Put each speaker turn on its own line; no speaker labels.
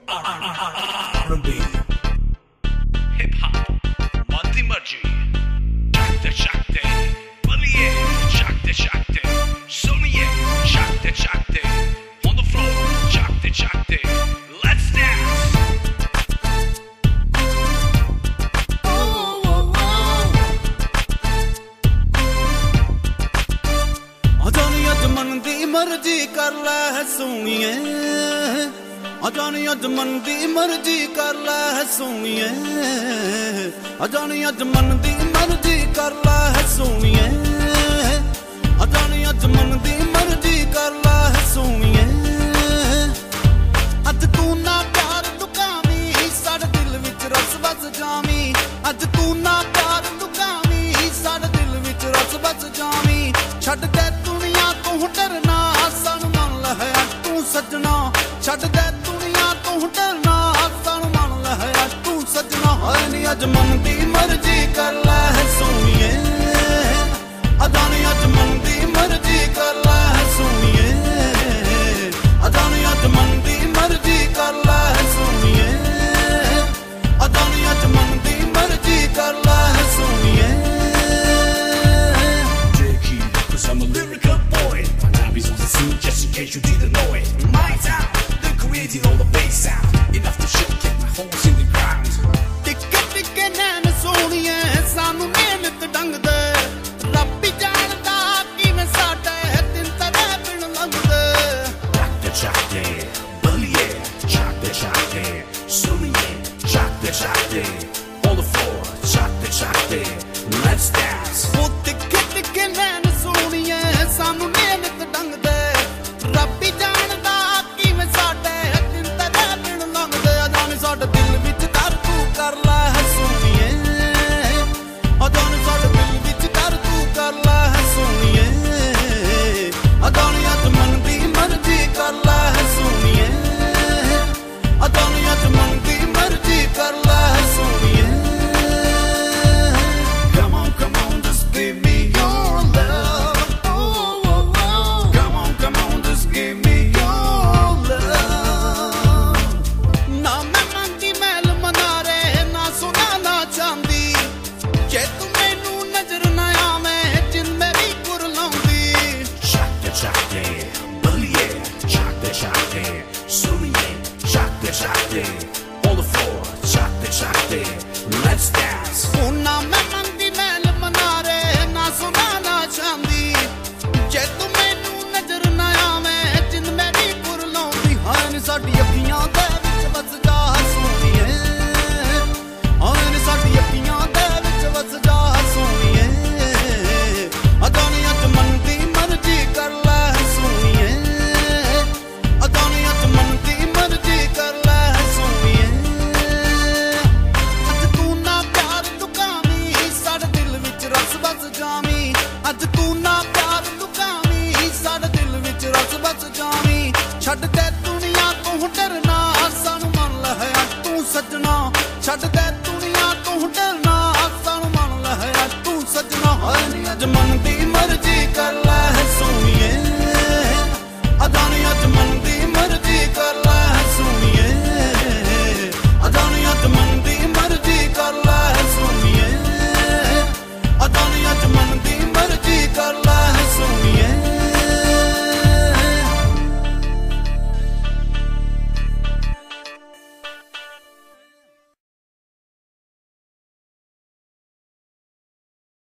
R&B
Hip hop, Monty Murgy, Shakti Shakti, Baliye, Shakti Shakti, Soniye, Shakti Shakti, on the floor, Shakti Shakti, let's dance.
जानी अज मन दी मर्जी कर लै सोनिए जानी अज मन दी मर्जी कर लै सोनिए जानी अज मन दी मर्जी कर लै सोनिए जानी अज मन दी मर्जी कर लै सोनिए अज तू ना प्यार दुकामी साडे दिल विच रस बस जामी अज तू ना प्यार दुकामी साडे दिल विच रस बस जामी छड्ड दे दुनिया तू डरना सन मन लहै तू सजना छड्ड दे दुनिया तू डरना सन मन लहै तू सजना हाय नी अज मन दी मर्जी कर लै सोनिए अजानी अज मन दी मर्जी कर लै सोनिए अजानी अज मन दी मर्जी कर लै सोनिए अजानी अज मन दी मर्जी कर लै सोनिए
I'm a lyrical boy. My name is on the scene just in case you didn't know it.